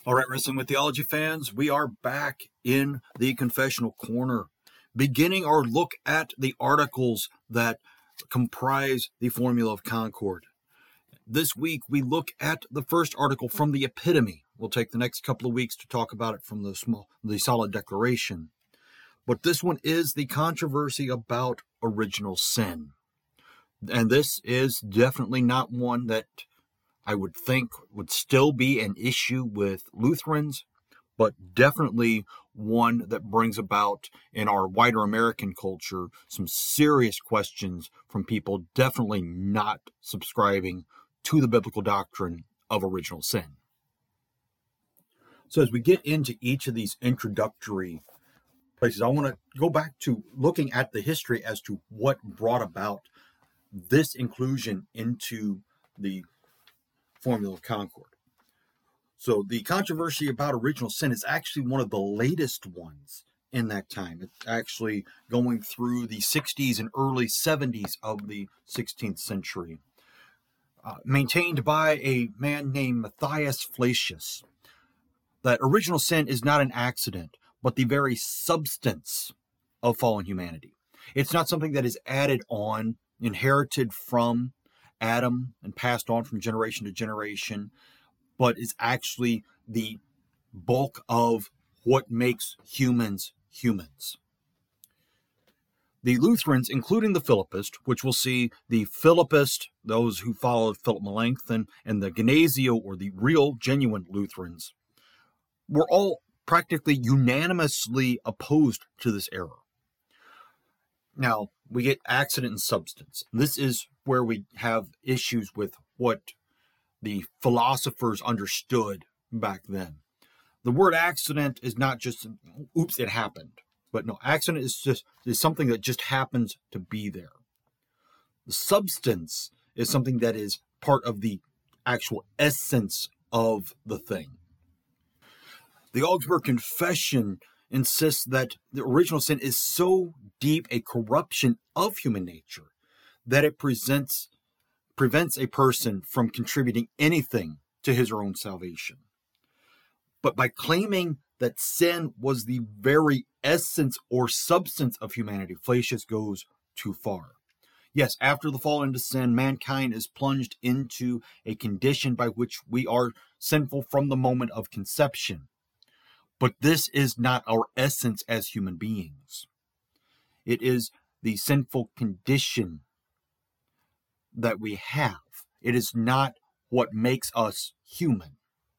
All right, Wrestling with Theology fans, we are back in the confessional corner, beginning our look at the articles that comprise the Formula of Concord. This week, we look at the first article from the Epitome. We'll take the next couple of weeks to talk about it from the Solid Declaration. But this one is the controversy about original sin. And this is definitely not one that I would think would still be an issue with Lutherans, but definitely one that brings about in our wider American culture some serious questions from people definitely not subscribing to the biblical doctrine of original sin. So as we get into each of these introductory places, I want to go back to looking at the history as to what brought about this inclusion into the Formula of Concord. So the controversy about original sin is actually one of the latest ones in that time. It's actually going through the 60s and early 70s of the 16th century. Maintained by a man named Matthias Flacius, that original sin is not an accident, but the very substance of fallen humanity. It's not something that is added on, inherited from Adam and passed on from generation to generation, but is actually the bulk of what makes humans humans. The Lutherans, including the Philippists, which we'll see the Philippists, those who followed Philip Melanchthon, and the Gnasio, or the real, genuine Lutherans, were all practically unanimously opposed to this error. Now, we get accident and substance. This is where we have issues with what the philosophers understood back then. The word accident is not just, oops, it happened. But no, accident is something that just happens to be there. The substance is something that is part of the actual essence of the thing. The Augsburg Confession insists that the original sin is so deep a corruption of human nature that it prevents a person from contributing anything to his or own salvation. But by claiming that sin was the very essence or substance of humanity, Flacius goes too far. Yes, after the fall into sin, mankind is plunged into a condition by which we are sinful from the moment of conception. But this is not our essence as human beings. It is the sinful condition that we have. It is not what makes us human.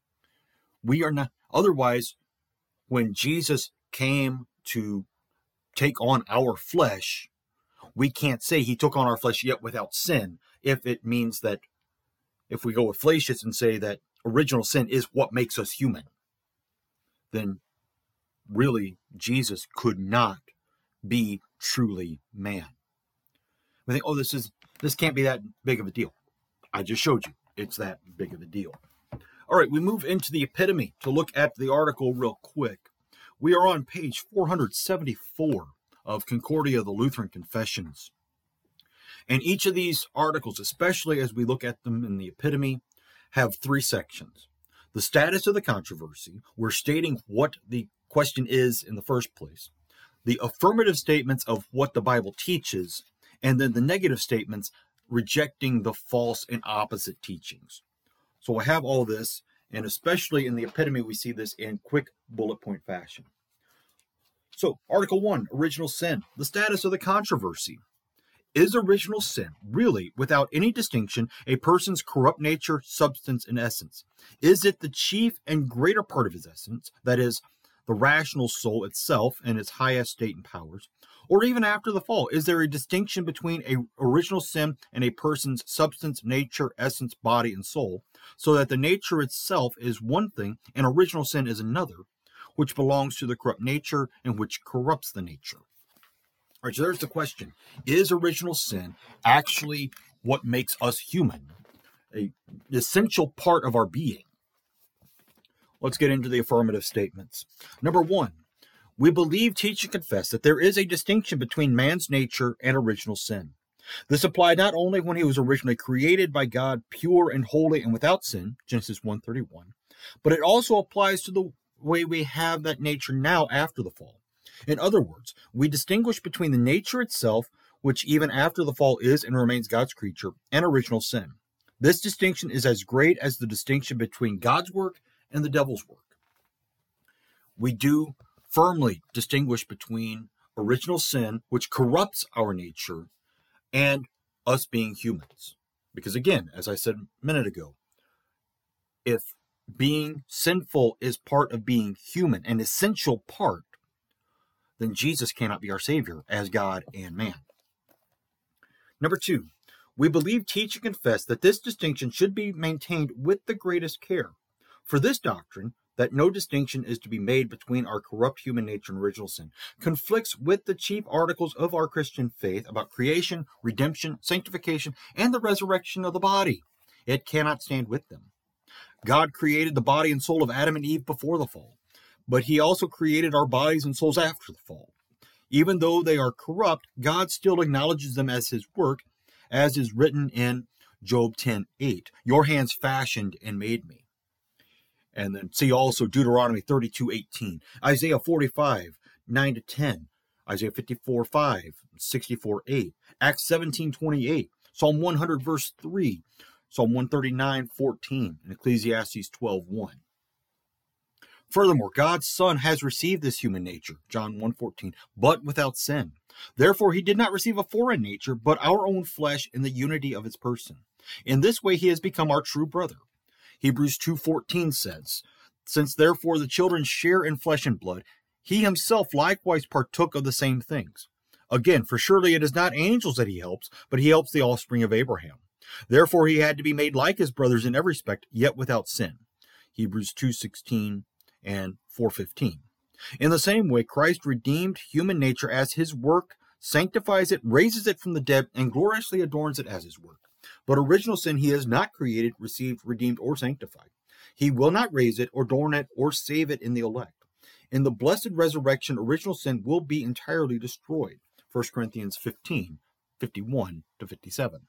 We are not, otherwise, when Jesus came to take on our flesh, we can't say he took on our flesh yet without sin, if it means that, if we go with Flacius and say that original sin is what makes us human, then really Jesus could not be truly man. We think, oh, this can't be that big of a deal. I just showed you it's that big of a deal. All right, we move into the Epitome to look at the article real quick. We are on page 474 of Concordia, the Lutheran Confessions. And each of these articles, especially as we look at them in the Epitome, have three sections. The status of the controversy, we're stating what the question is in the first place. The affirmative statements of what the Bible teaches, and then the negative statements rejecting the false and opposite teachings. So I have all this, and especially in the Epitome, we see this in quick bullet point fashion. So, Article 1, Original Sin, the status of the controversy. Is original sin really, without any distinction, a person's corrupt nature, substance, and essence? Is it the chief and greater part of his essence, that is, the rational soul itself and its highest state and powers? Or even after the fall, is there a distinction between a original sin and a person's substance, nature, essence, body, and soul, so that the nature itself is one thing and original sin is another, which belongs to the corrupt nature and which corrupts the nature? All right, so there's the question. Is original sin actually what makes us human, an essential part of our being? Let's get into the affirmative statements. Number 1, we believe, teach, and confess that there is a distinction between man's nature and original sin. This applied not only when he was originally created by God, pure and holy and without sin, Genesis 1:31, But it also applies to the way we have that nature now after the fall. In other words, we distinguish between the nature itself, which even after the fall is and remains God's creature, and original sin. This distinction is as great as the distinction between God's work and the devil's work. We do firmly distinguish between original sin, which corrupts our nature, and us being humans. Because again, as I said a minute ago, if being sinful is part of being human, an essential part, then Jesus cannot be our Savior as God and man. Number 2, we believe, teach, and confess that this distinction should be maintained with the greatest care. For this doctrine, that no distinction is to be made between our corrupt human nature and original sin, conflicts with the chief articles of our Christian faith about creation, redemption, sanctification, and the resurrection of the body. It cannot stand with them. God created the body and soul of Adam and Eve before the fall, but he also created our bodies and souls after the fall. Even though they are corrupt, God still acknowledges them as his work, as is written in Job 10:8. Your hands fashioned and made me. And then see also Deuteronomy 32:18, Isaiah 45:9-10, Isaiah 54:5, 64:8, Acts 17:28, Psalm 100 verse 3, Psalm 139:14, and Ecclesiastes 12:1. Furthermore, God's Son has received this human nature, John 1:14, but without sin. Therefore, he did not receive a foreign nature, but our own flesh in the unity of its person. In this way, he has become our true brother. Hebrews 2:14 says, since therefore the children share in flesh and blood, he himself likewise partook of the same things. Again, for surely it is not angels that he helps, but he helps the offspring of Abraham. Therefore, he had to be made like his brothers in every respect, yet without sin. Hebrews 2:16 and 4:15. In the same way, Christ redeemed human nature as his work, sanctifies it, raises it from the dead, and gloriously adorns it as his work. But original sin he has not created, received, redeemed, or sanctified. He will not raise it, or adorn it, or save it in the elect. In the blessed resurrection, original sin will be entirely destroyed. 1 Corinthians 15:51-57.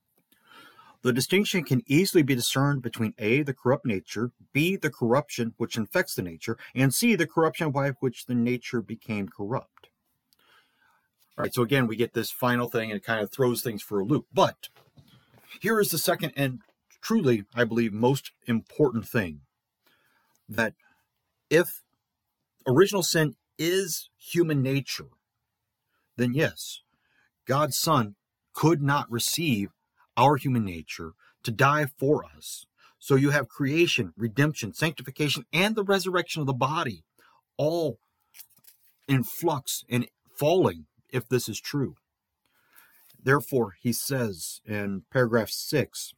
The distinction can easily be discerned between A, the corrupt nature, B, the corruption which infects the nature, and C, the corruption by which the nature became corrupt. All right, so again, we get this final thing, and it kind of throws things for a loop. But here is the second and truly, I believe, most important thing, that if original sin is human nature, then yes, God's Son could not receive our human nature to die for us. So you have creation, redemption, sanctification, and the resurrection of the body, all in flux and falling if this is true. Therefore, he says in paragraph 6,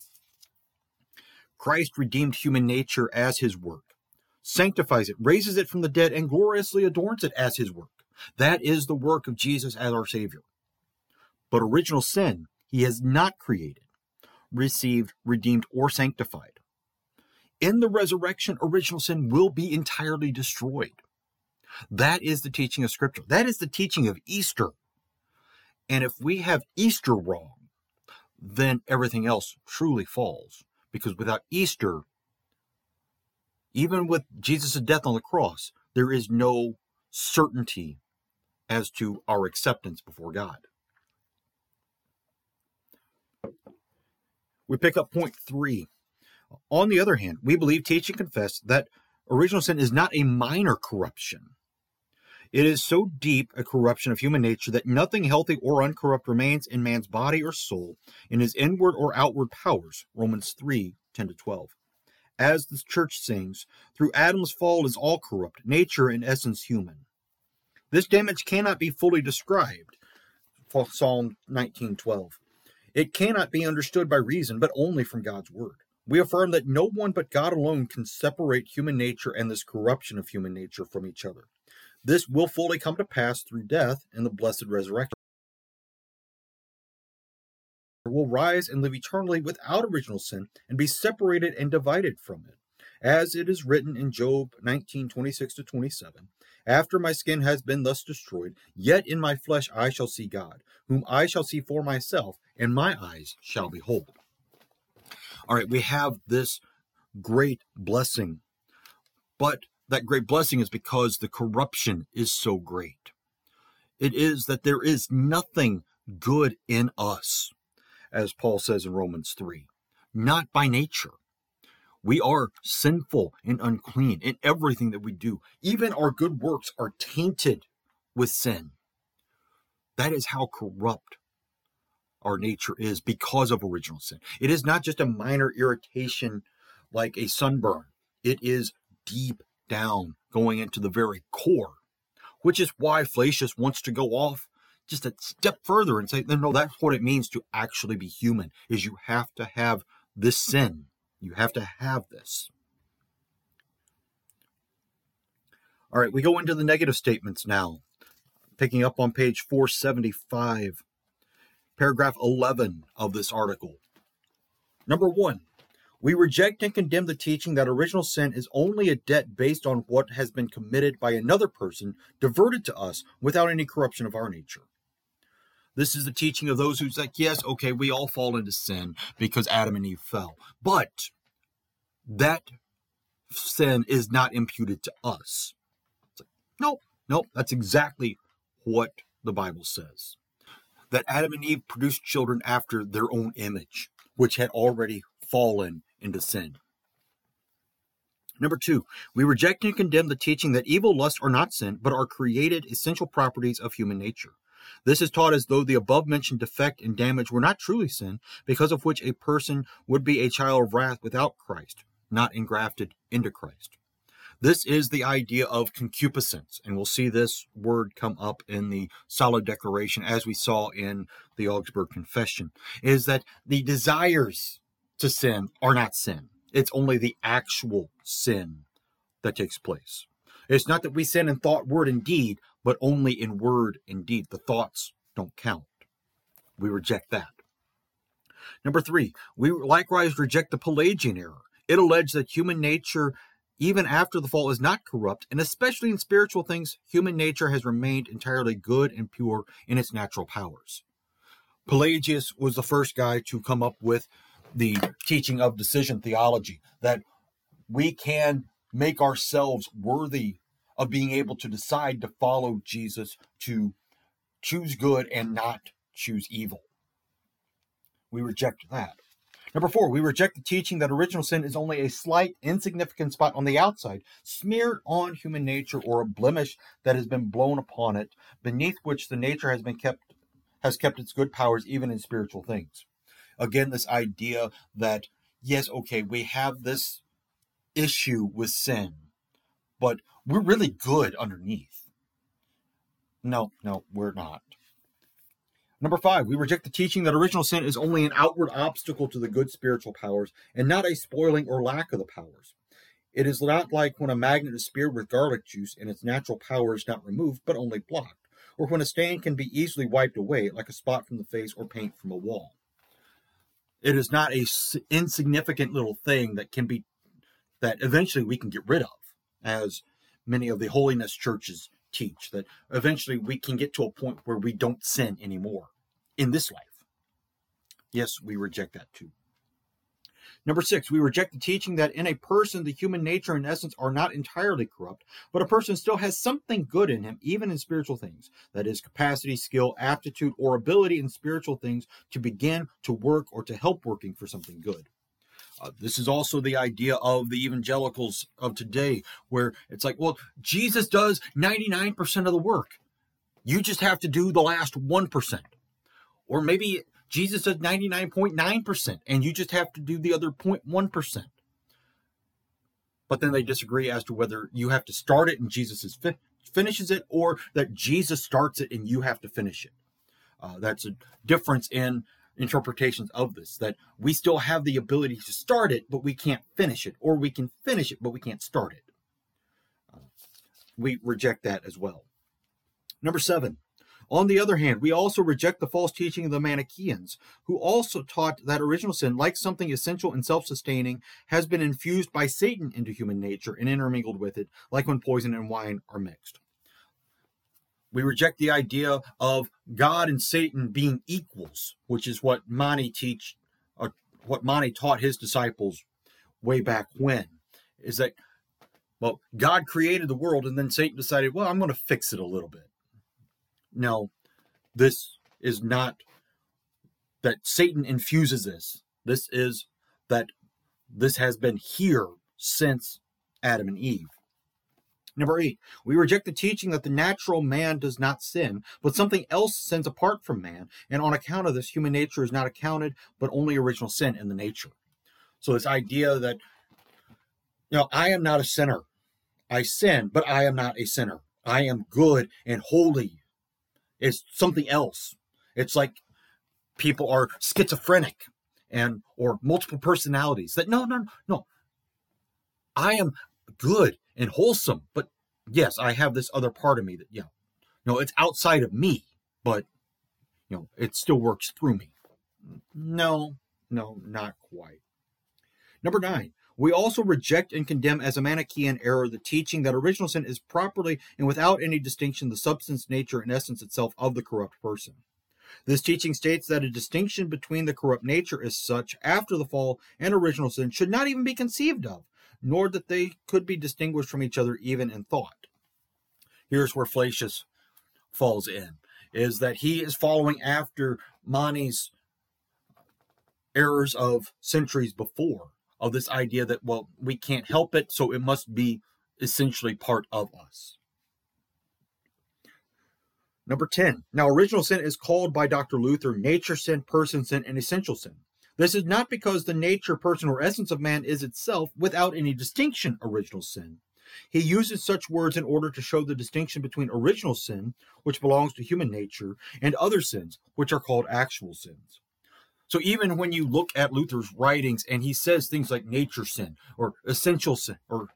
Christ redeemed human nature as his work, sanctifies it, raises it from the dead, and gloriously adorns it as his work. That is the work of Jesus as our Savior. But original sin he has not created, received, redeemed, or sanctified. In the resurrection, original sin will be entirely destroyed. That is the teaching of Scripture. That is the teaching of Easter. And if we have Easter wrong, then everything else truly falls. Because without Easter, even with Jesus' death on the cross, there is no certainty as to our acceptance before God. We pick up point 3. On the other hand, we believe, teach, and confess that original sin is not a minor corruption. It is so deep a corruption of human nature that nothing healthy or uncorrupt remains in man's body or soul, in his inward or outward powers. Romans 3:10-12. As the church sings, through Adam's fall is all corrupt, nature in essence human. This damage cannot be fully described. Psalm 19:12. It cannot be understood by reason, but only from God's word. We affirm that no one but God alone can separate human nature and this corruption of human nature from each other. This will fully come to pass through death and the blessed resurrection. Will rise and live eternally without original sin and be separated and divided from it. As it is written in Job 19:26-27, after my skin has been thus destroyed, yet in my flesh I shall see God, whom I shall see for myself, and my eyes shall behold. All right, we have this great blessing But that great blessing is because the corruption is so great. It is that there is nothing good in us, as Paul says in Romans 3, not by nature. We are sinful and unclean in everything that we do. Even our good works are tainted with sin. That is how corrupt our nature is because of original sin. It is not just a minor irritation like a sunburn. It is deep down, going into the very core, which is why Flacius wants to go off just a step further and say, no, that's what it means to actually be human, is you have to have this sin. You have to have this. All right, we go into the negative statements now. Picking up on page 475, paragraph 11 of this article. Number 1, we reject and condemn the teaching that original sin is only a debt based on what has been committed by another person, diverted to us without any corruption of our nature. This is the teaching of those who's like, yes, okay, we all fall into sin because Adam and Eve fell. But that sin is not imputed to us. It's like, nope, that's exactly what the Bible says. That Adam and Eve produced children after their own image, which had already fallen into sin. Number 2, we reject and condemn the teaching that evil lusts are not sin, but are created essential properties of human nature. This is taught as though the above-mentioned defect and damage were not truly sin, because of which a person would be a child of wrath without Christ, not engrafted into Christ. This is the idea of concupiscence, and we'll see this word come up in the Solid Declaration as we saw in the Augsburg Confession, is that the desires to sin are not sin. It's only the actual sin that takes place. It's not that we sin in thought, word, and deed, but only in word and deed. The thoughts don't count. We reject that. Number 3, we likewise reject the Pelagian error. It alleged that human nature, even after the fall, is not corrupt, and especially in spiritual things, human nature has remained entirely good and pure in its natural powers. Pelagius was the first guy to come up with the teaching of decision theology, that we can make ourselves worthy of being able to decide to follow Jesus, to choose good and not choose evil. We reject that. Number 4, we reject the teaching that original sin is only a slight, insignificant spot on the outside, smeared on human nature, or a blemish that has been blown upon it, beneath which the nature has kept its good powers even in spiritual things. Again, this idea that, yes, okay, we have this issue with sin, but we're really good underneath. No, we're not. Number 5, we reject the teaching that original sin is only an outward obstacle to the good spiritual powers and not a spoiling or lack of the powers. It is not like when a magnet is speared with garlic juice and its natural power is not removed but only blocked, or when a stain can be easily wiped away like a spot from the face or paint from a wall. It is not a insignificant little thing that eventually we can get rid of, as many of the holiness churches teach, that eventually we can get to a point where we don't sin anymore in this life. Yes, we reject that too. Number 6, we reject the teaching that in a person the human nature and essence are not entirely corrupt, but a person still has something good in him, even in spiritual things. That is, capacity, skill, aptitude, or ability in spiritual things to begin to work or to help working for something good. This is also the idea of the evangelicals of today, where it's like, well, Jesus does 99% of the work. You just have to do the last 1%. Or maybe Jesus does 99.9%, and you just have to do the other 0.1%. But then they disagree as to whether you have to start it and Jesus finishes it, or that Jesus starts it and you have to finish it. That's a difference in interpretations of this, that we still have the ability to start it, but we can't finish it, or we can finish it, but we can't start it. We reject that as well. Number 7, on the other hand, we also reject the false teaching of the Manichaeans, who also taught that original sin, like something essential and self-sustaining, has been infused by Satan into human nature and intermingled with it, like when poison and wine are mixed. We reject the idea of God and Satan being equals, which is what Mani taught his disciples way back when, is that Well, God created the world, and then Satan decided, well, I'm going to fix it a little bit. No, this is not that Satan infuses this. This is that this has been here since Adam and Eve. Number 8, we reject the teaching that the natural man does not sin, but something else sins apart from man, and on account of this, human nature is not accounted, but only original sin in the nature. So this idea that, I am not a sinner. I sin, but I am not a sinner. I am good and holy. It's something else. It's like people are schizophrenic or multiple personalities. That no. I am good and wholesome, but yes, I have this other part of me that it's outside of me, but it still works through me. No, not quite. Number 9, we also reject and condemn as a Manichaean error the teaching that original sin is properly and without any distinction the substance, nature, and essence itself of the corrupt person. This teaching states that a distinction between the corrupt nature as such after the fall and original sin should not even be conceived of, nor that they could be distinguished from each other even in thought. Here's where Flacius falls in, is that he is following after Mani's errors of centuries before, of this idea that, we can't help it, so it must be essentially part of us. Number 10. Now, original sin is called by Dr. Luther nature sin, person sin, and essential sin. This is not because the nature, person, or essence of man is itself, without any distinction, original sin. He uses such words in order to show the distinction between original sin, which belongs to human nature, and other sins, which are called actual sins. So even when you look at Luther's writings and he says things like nature sin or essential sin,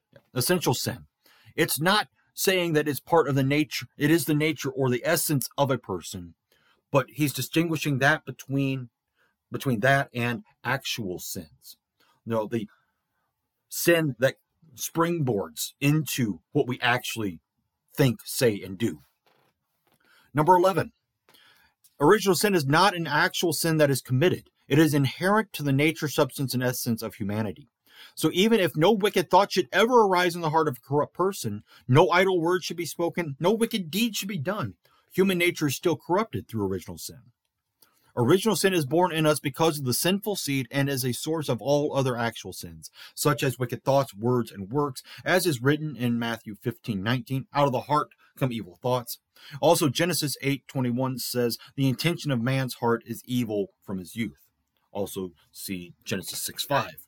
it's not saying that it's part of the nature, it is the nature or the essence of a person, but he's distinguishing that between that and actual sins. The sin that springboards into what we actually think, say, and do. Number 11. Original sin is not an actual sin that is committed. It is inherent to the nature, substance, and essence of humanity. So even if no wicked thought should ever arise in the heart of a corrupt person, no idle word should be spoken, no wicked deed should be done, human nature is still corrupted through original sin. Original sin is born in us because of the sinful seed and is a source of all other actual sins, such as wicked thoughts, words, and works, as is written in Matthew 15:19, out of the heart come evil thoughts. Also, Genesis 8:21 says, the intention of man's heart is evil from his youth. Also, see Genesis 6:5.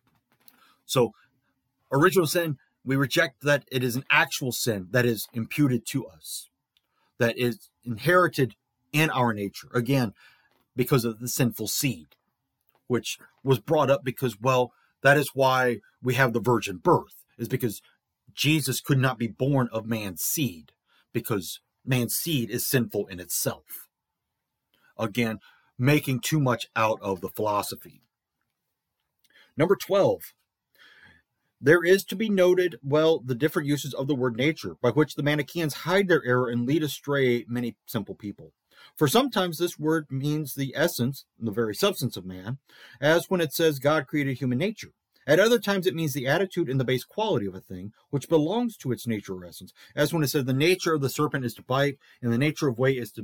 So, original sin, we reject that it is an actual sin that is imputed to us, that is inherited in our nature. Again, because of the sinful seed, which was brought up because, that is why we have the virgin birth, is because Jesus could not be born of man's seed, because man's seed is sinful in itself. Again, making too much out of the philosophy. Number 12. There is to be noted, the different uses of the word nature, by which the Manichaeans hide their error and lead astray many simple people. For sometimes this word means the essence, the very substance of man, as when it says God created human nature. At other times it means the attitude and the base quality of a thing, which belongs to its nature or essence, as when it says the nature of the serpent is to bite, and the nature of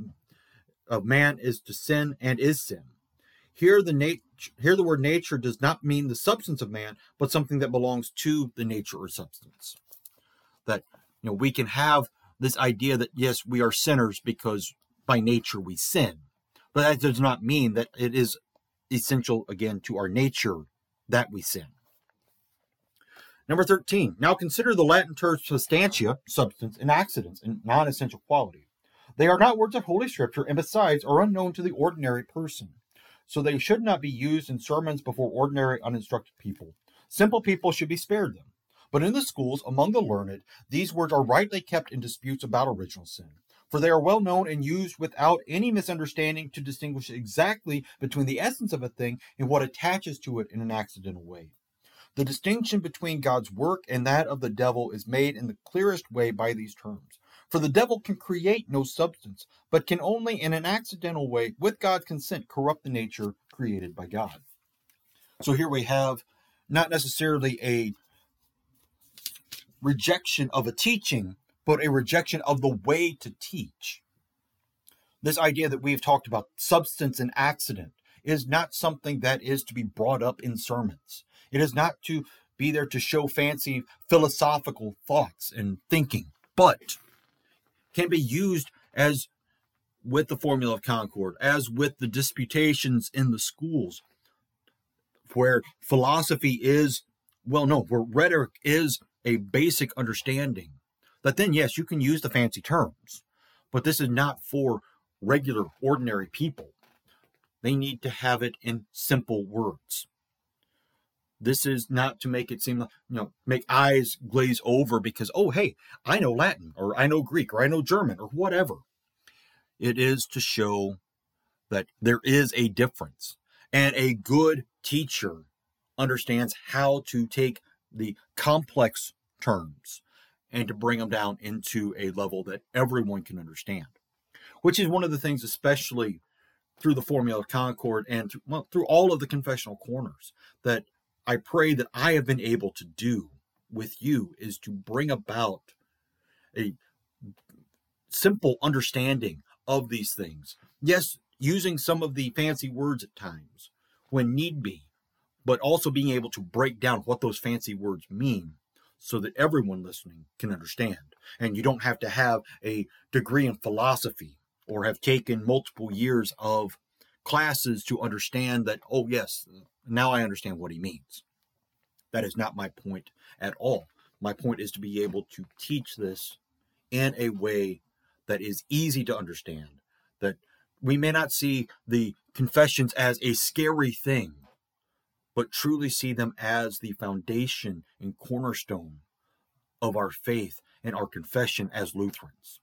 man is to sin and is sin. Here the word nature does not mean the substance of man, but something that belongs to the nature or substance. That we can have this idea that yes, we are sinners because by nature we sin, but that does not mean that it is essential again to our nature that we sin. Number 13. Now consider the Latin terms substantia, substance, and accidents, and non-essential quality. They are not words of Holy Scripture, and besides are unknown to the ordinary person. So they should not be used in sermons before ordinary, uninstructed people. Simple people should be spared them. But in the schools, among the learned, these words are rightly kept in disputes about original sin. For they are well known and used without any misunderstanding to distinguish exactly between the essence of a thing and what attaches to it in an accidental way. The distinction between God's work and that of the devil is made in the clearest way by these terms. For the devil can create no substance, but can only in an accidental way, with God's consent, corrupt the nature created by God. So here we have not necessarily a rejection of a teaching, but a rejection of the way to teach. This idea that we've talked about, substance and accident, is not something that is to be brought up in sermons. It is not to be there to show fancy philosophical thoughts and thinking, but can be used as with the Formula of Concord, as with the disputations in the schools, where philosophy is, where rhetoric is a basic understanding. That then, yes, you can use the fancy terms, but this is not for regular, ordinary people. They need to have it in simple words. This is not to make it seem like, make eyes glaze over because, oh, hey, I know Latin, or I know Greek, or I know German, or whatever. It is to show that there is a difference. And a good teacher understands how to take the complex terms and to bring them down into a level that everyone can understand, which is one of the things, especially through the Formula of Concord and through all of the confessional corners, that I pray that I have been able to do with you, is to bring about a simple understanding of these things. Yes, using some of the fancy words at times when need be, but also being able to break down what those fancy words mean so that everyone listening can understand. And you don't have to have a degree in philosophy or have taken multiple years of classes to understand that, oh, yes, now I understand what he means. That is not my point at all. My point is to be able to teach this in a way that is easy to understand, that we may not see the confessions as a scary thing, but truly see them as the foundation and cornerstone of our faith and our confession as Lutherans.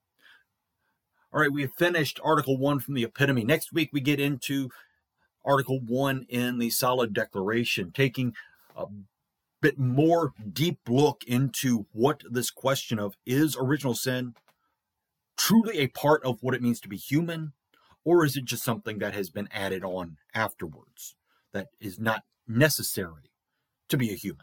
All right, we have finished Article 1 from the Epitome. Next week, we get into Article 1 in the Solid Declaration, taking a bit more deep look into what this question of, is original sin truly a part of what it means to be human, or is it just something that has been added on afterwards that is not necessary to be a human?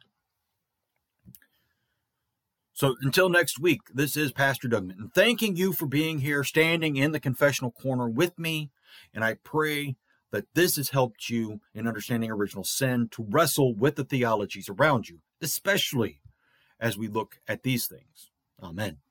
So until next week, this is Pastor Doug Minton, thanking you for being here, standing in the confessional corner with me, and I pray that this has helped you in understanding original sin, to wrestle with the theologies around you, especially as we look at these things. Amen.